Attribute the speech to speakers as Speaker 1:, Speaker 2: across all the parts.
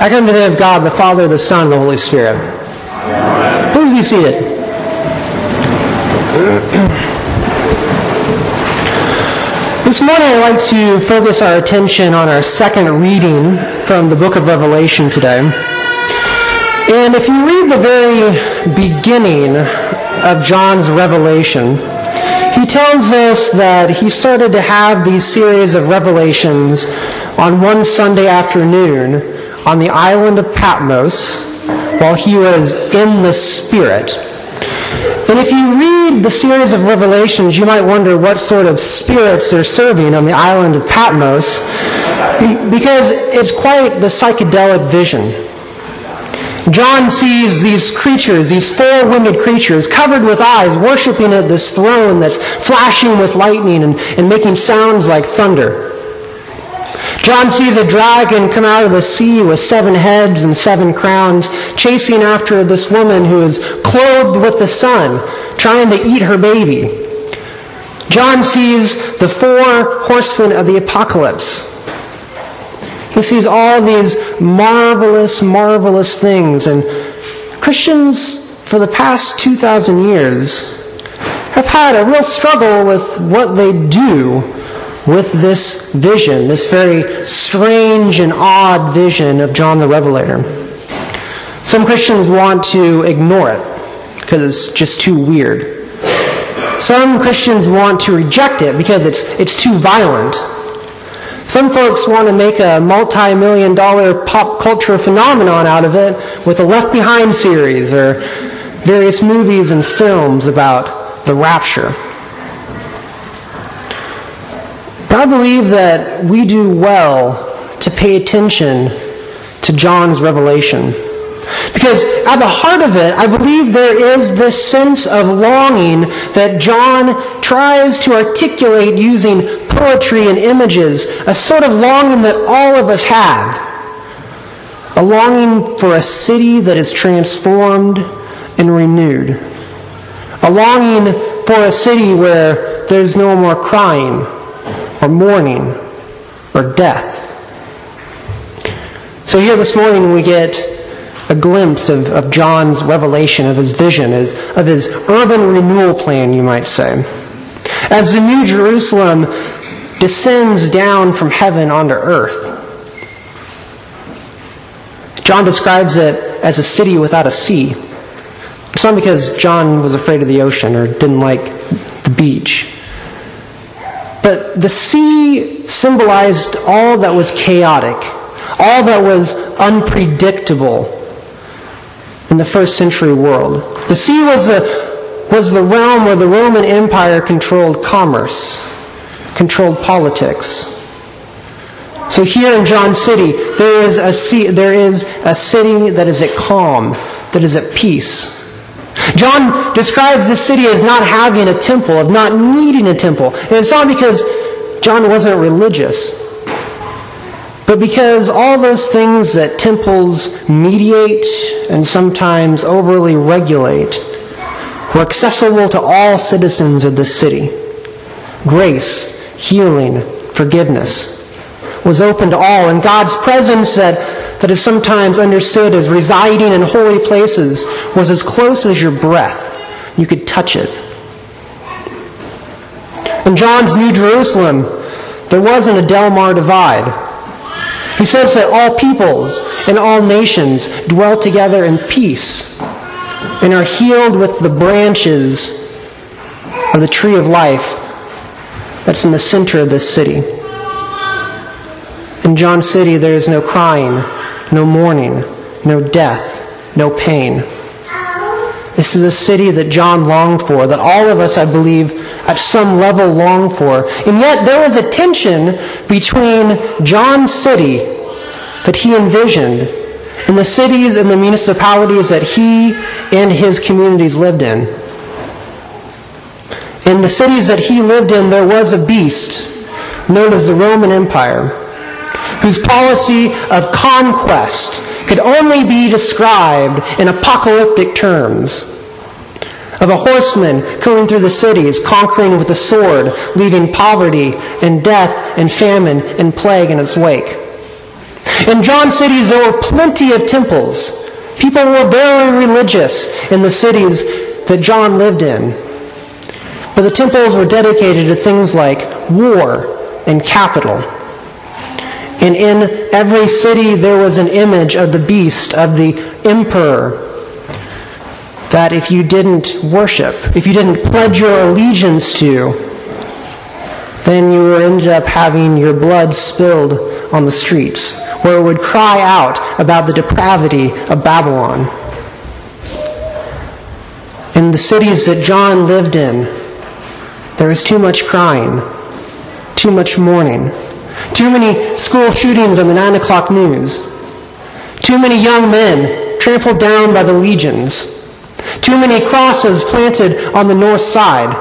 Speaker 1: I come in the name of God, the Father, the Son, and the Holy Spirit. Please be seated. This morning I'd like to focus our attention on our second reading from the book of Revelation today. And if you read the very beginning of John's revelation, he tells us that he started to have these series of revelations on one Sunday afternoon on the island of Patmos while he was in the Spirit. And if you read the series of revelations, you might wonder what sort of spirits they're serving on the island of Patmos, because it's quite the psychedelic vision. John sees these creatures, these four-winged creatures, covered with eyes, worshiping at this throne that's flashing with lightning and making sounds like thunder. John sees a dragon come out of the sea with 7 heads and 7 crowns, chasing after this woman who is clothed with the sun, trying to eat her baby. John sees the 4 horsemen of the apocalypse. He sees all these marvelous, marvelous things. And Christians, for the past 2,000 years, have had a real struggle with what they do with this vision, this very strange and odd vision of John the Revelator. Some Christians want to ignore it because it's just too weird. Some Christians want to reject it because it's too violent. Some folks want to make a multi-million-dollar pop culture phenomenon out of it with the Left Behind series or various movies and films about the rapture. But I believe that we do well to pay attention to John's revelation. Because at the heart of it, I believe there is this sense of longing that John tries to articulate using poetry and images, a sort of longing that all of us have. A longing for a city that is transformed and renewed. A longing for a city where there's no more crying, or mourning, or death. So here this morning we get a glimpse of John's revelation, of his vision, of his urban renewal plan, you might say. As the New Jerusalem descends down from heaven onto earth. John describes it as a city without a sea. It's not because John was afraid of the ocean or didn't like the beach. But the sea symbolized all that was chaotic, all that was unpredictable in the first century world. The sea was the realm where the Roman Empire controlled commerce, controlled politics. So here in John's city, there is a city that is at calm, that is at peace. John describes this city as not having a temple, of not needing a temple. And it's not because John wasn't religious, but because all those things that temples mediate and sometimes overly regulate were accessible to all citizens of the city. Grace, healing, forgiveness was open to all, and God's presence that is sometimes understood as residing in holy places was as close as your breath. You could touch it. In John's New Jerusalem, there wasn't a Del Mar divide. He says that all peoples and all nations dwell together in peace and are healed with the branches of the tree of life that's in the center of this city. In John's city, there is no crying, no mourning, no death, no pain. This is a city that John longed for, that all of us, I believe, at some level long for. And yet there was a tension between John's city that he envisioned and the cities and the municipalities that he and his communities lived in. In the cities that he lived in, there was a beast known as the Roman Empire, whose policy of conquest could only be described in apocalyptic terms. Of a horseman going through the cities, conquering with the sword, leaving poverty and death and famine and plague in its wake. In John's cities, there were plenty of temples. People were very religious in the cities that John lived in. But the temples were dedicated to things like war and capital. And in every city, there was an image of the beast, of the emperor, that if you didn't worship, if you didn't pledge your allegiance to, then you would end up having your blood spilled on the streets, where it would cry out about the depravity of Babylon. In the cities that John lived in, there was too much crying, too much mourning, too many school shootings on the 9 o'clock news, too many young men trampled down by the legions, too many crosses planted on the north side.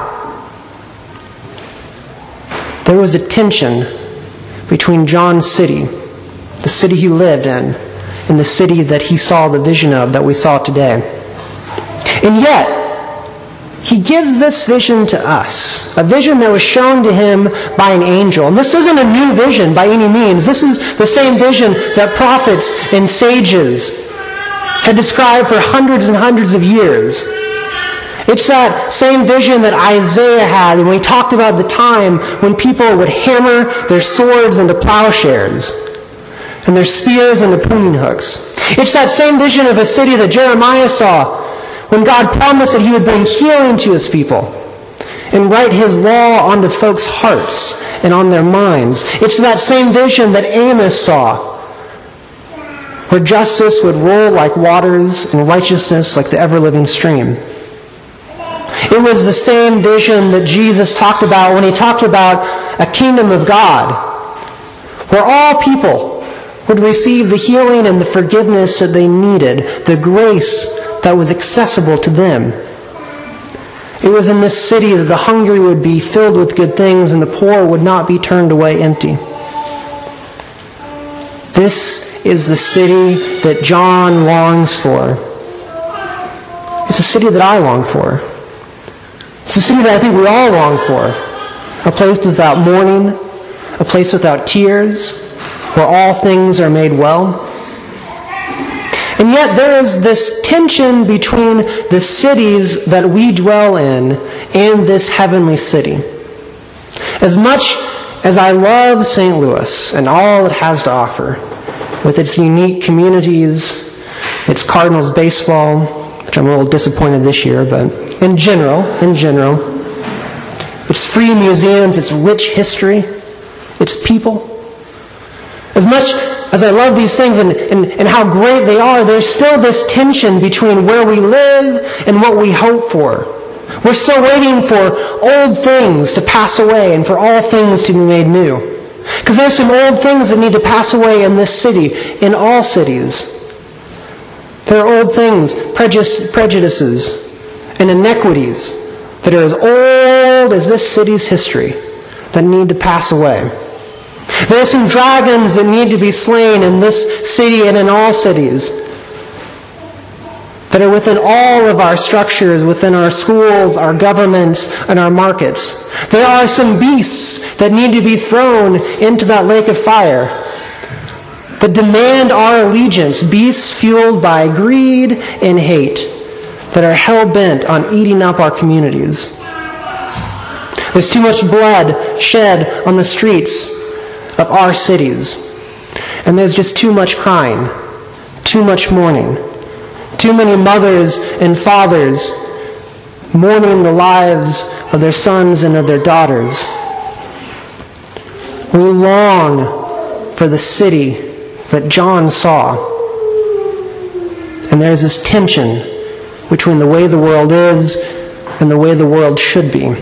Speaker 1: There was a tension between John's city, the city he lived in, and the city that he saw the vision of that we saw today. And yet, he gives this vision to us, a vision that was shown to him by an angel. And this isn't a new vision by any means. This is the same vision that prophets and sages had described for hundreds and hundreds of years. It's that same vision that Isaiah had when he talked about the time when people would hammer their swords into plowshares and their spears into pruning hooks. It's that same vision of a city that Jeremiah saw when God promised that he would bring healing to his people and write his law onto folks' hearts and on their minds. It's that same vision that Amos saw, where justice would roll like waters and righteousness like the ever-living stream. It was the same vision that Jesus talked about when he talked about a kingdom of God, where all people would receive the healing and the forgiveness that they needed, the grace that was accessible to them. It was in this city that the hungry would be filled with good things and the poor would not be turned away empty. This is the city that John longs for. It's a city that I long for. It's a city that I think we all long for. A place without mourning, a place without tears, where all things are made well. And yet there is this tension between the cities that we dwell in and this heavenly city. As much as I love St. Louis and all it has to offer, with its unique communities, its Cardinals baseball, which I'm a little disappointed this year, but in general, its free museums, its rich history, its people. As much as I love these things and how great they are, there's still this tension between where we live and what we hope for. We're still waiting for old things to pass away and for all things to be made new. Because there's some old things that need to pass away in this city, in all cities. There are old things, prejudices, and inequities that are as old as this city's history that need to pass away. There are some dragons that need to be slain in this city and in all cities that are within all of our structures, within our schools, our governments, and our markets. There are some beasts that need to be thrown into that lake of fire that demand our allegiance, beasts fueled by greed and hate that are hell-bent on eating up our communities. There's too much blood shed on the streets of our cities. And there's just too much crying, too much mourning, too many mothers and fathers mourning the lives of their sons and of their daughters. We long for the city that John saw. And there's this tension between the way the world is and the way the world should be.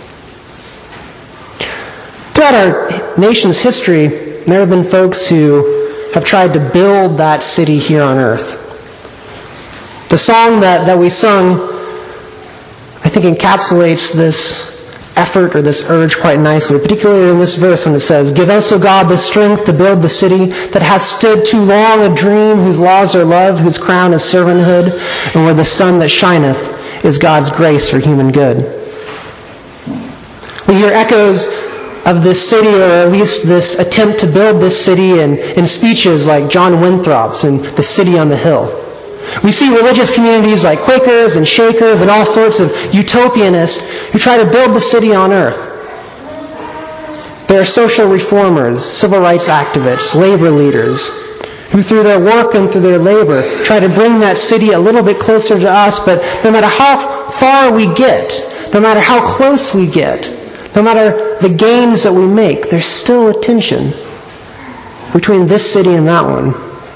Speaker 1: Throughout our nation's history, there have been folks who have tried to build that city here on earth. The song that we sung, I think, encapsulates this effort or this urge quite nicely, particularly in this verse when it says, "Give us, O God, the strength to build the city that hath stood too long a dream, whose laws are love, whose crown is servanthood, and where the sun that shineth is God's grace for human good." We hear echoes of this city, or at least this attempt to build this city in speeches like John Winthrop's in The City on the Hill. We see religious communities like Quakers and Shakers and all sorts of utopianists who try to build the city on earth. There are social reformers, civil rights activists, labor leaders, who through their work and through their labor try to bring that city a little bit closer to us, but no matter how far we get, no matter how close we get, no matter the gains that we make, there's still a tension between this city and that one.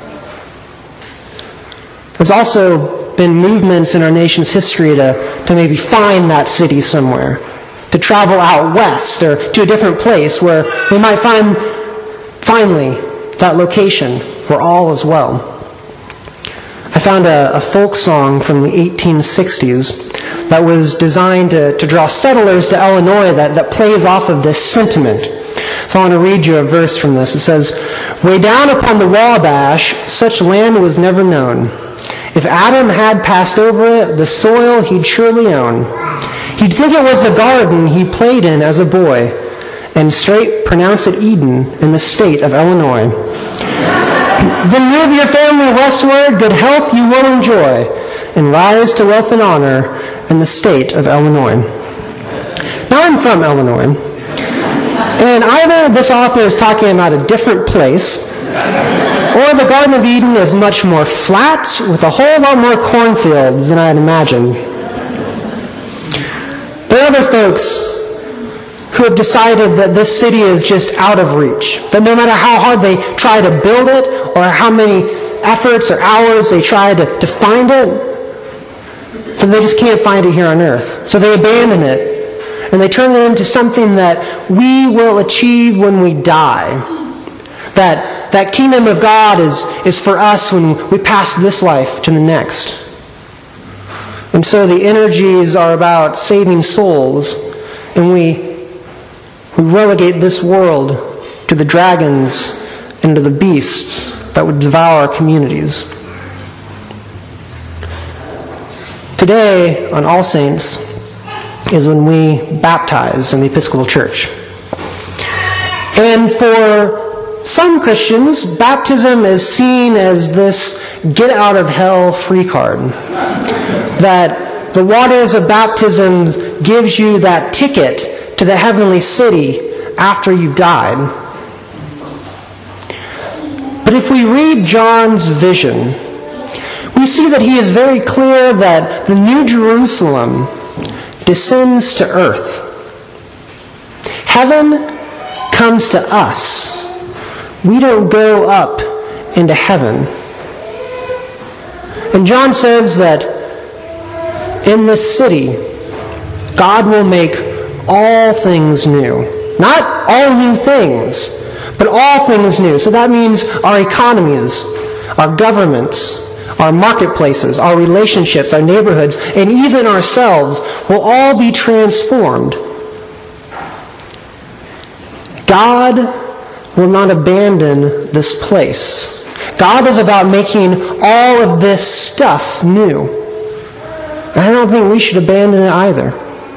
Speaker 1: There's also been movements in our nation's history to maybe find that city somewhere, to travel out west or to a different place where we might find finally that location where all is well. I found a folk song from the 1860s that was designed to draw settlers to Illinois that plays off of this sentiment. So I want to read you a verse from this. It says, "Way down upon the Wabash, such land was never known. If Adam had passed over it, the soil he'd surely own. He'd think it was a garden he played in as a boy, and straight pronounce it Eden in the state of Illinois. Then move your family westward, good health you will enjoy, and rise to wealth and honor in the state of Illinois." Now I'm from Illinois, and either this author is talking about a different place, or the Garden of Eden is much more flat with a whole lot more cornfields than I'd imagined. There are other folks who have decided that this city is just out of reach, that no matter how hard they try to build it, or how many efforts or hours they try to find it, that they just can't find it here on earth. So they abandon it, and they turn it into something that we will achieve when we die. That kingdom of God is for us when we pass this life to the next. And so the energies are about saving souls, and we relegate this world to the dragons and to the beasts that would devour our communities. Today, on All Saints, is when we baptize in the Episcopal Church. And for some Christians, baptism is seen as this get-out-of-hell free card. That the waters of baptism gives you that ticket to the heavenly city after you died. But if we read John's vision, we see that he is very clear that the New Jerusalem descends to earth. Heaven comes to us. We don't go up into heaven. And John says that in this city, God will make all things new. Not all new things, but all things new. So that means our economies, our governments, our marketplaces, our relationships, our neighborhoods, and even ourselves will all be transformed. God will not abandon this place. God is about making all of this stuff new. And I don't think we should abandon it either.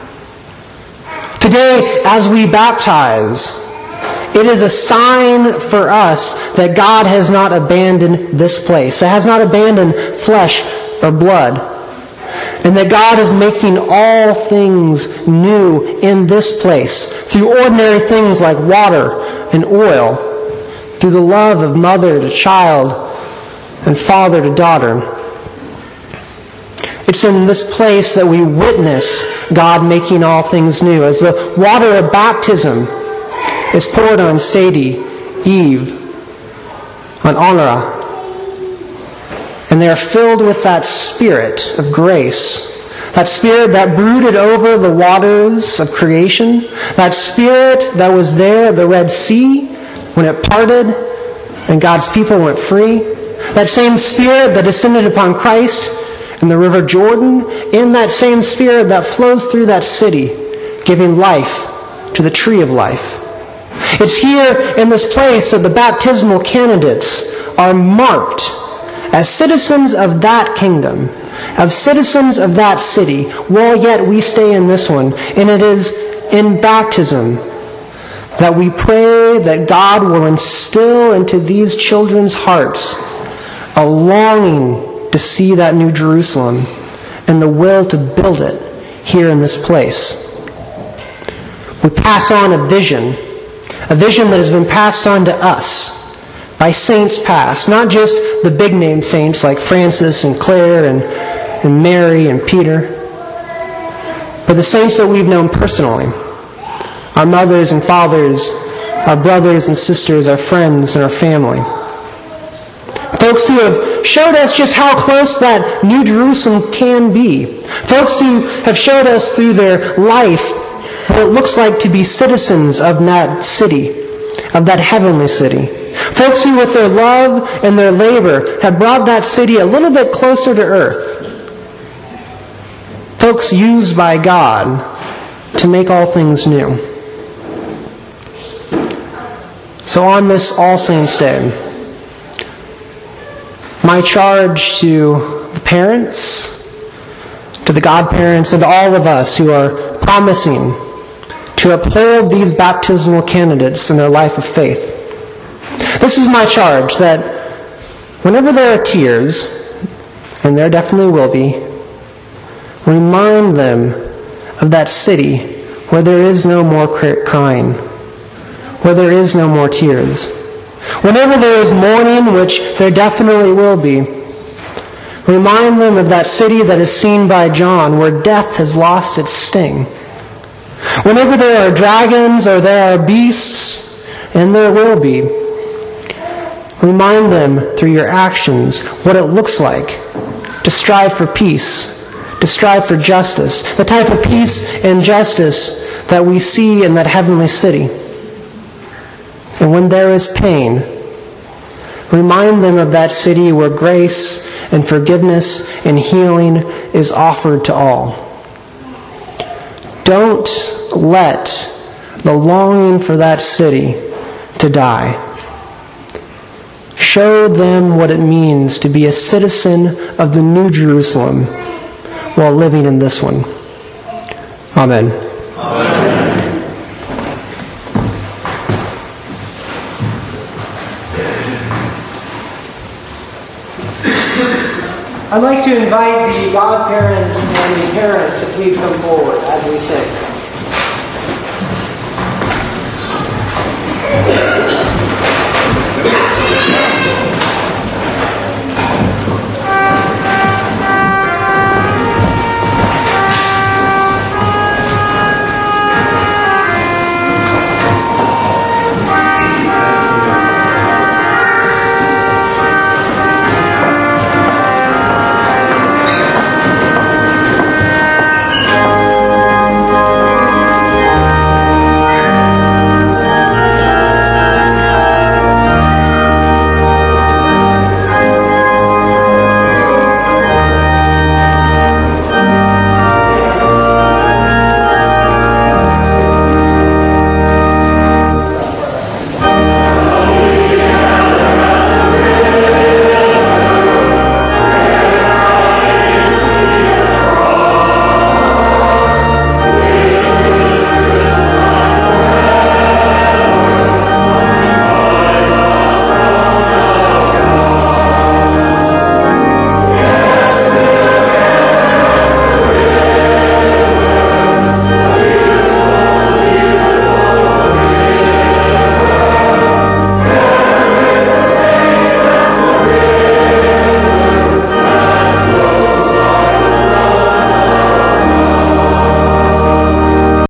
Speaker 1: Today, as we baptize, it is a sign for us that God has not abandoned this place. It has not abandoned flesh or blood. And that God is making all things new in this place through ordinary things like water and oil, through the love of mother to child and father to daughter. It's in this place that we witness God making all things new. As the water of baptism is poured on Sadie, Eve, on Honora, and they are filled with that spirit of grace, that spirit that brooded over the waters of creation, that spirit that was there at the Red Sea when it parted and God's people went free, that same spirit that descended upon Christ in the River Jordan, in that same spirit that flows through that city, giving life to the tree of life. It's here in this place that the baptismal candidates are marked as citizens of that kingdom, of citizens of that city, while yet we stay in this one. And it is in baptism that we pray that God will instill into these children's hearts a longing to see that New Jerusalem and the will to build it here in this place. We pass on a vision that has been passed on to us by saints past, not just the big-name saints like Francis and Clare and Mary and Peter, but the saints that we've known personally, our mothers and fathers, our brothers and sisters, our friends and our family. Folks who have showed us just how close that New Jerusalem can be. Folks who have showed us through their life what it looks like to be citizens of that city, of that heavenly city. Folks who with their love and their labor have brought that city a little bit closer to earth. Folks used by God to make all things new. So on this All Saints' Day, my charge to the parents, to the godparents, and to all of us who are promising to uphold these baptismal candidates in their life of faith. This is my charge, that whenever there are tears, and there definitely will be, remind them of that city where there is no more crying, where there is no more tears. Whenever there is mourning, which there definitely will be, remind them of that city that is seen by John, where death has lost its sting. Whenever there are dragons or there are beasts, and there will be, remind them through your actions what it looks like to strive for peace, to strive for justice, the type of peace and justice that we see in that heavenly city. And when there is pain, remind them of that city where grace and forgiveness and healing is offered to all. Don't let the longing for that city to die. Show them what it means to be a citizen of the New Jerusalem while living in this one. Amen. Amen. I'd like to invite the godparents and the parents to please come forward as we sing.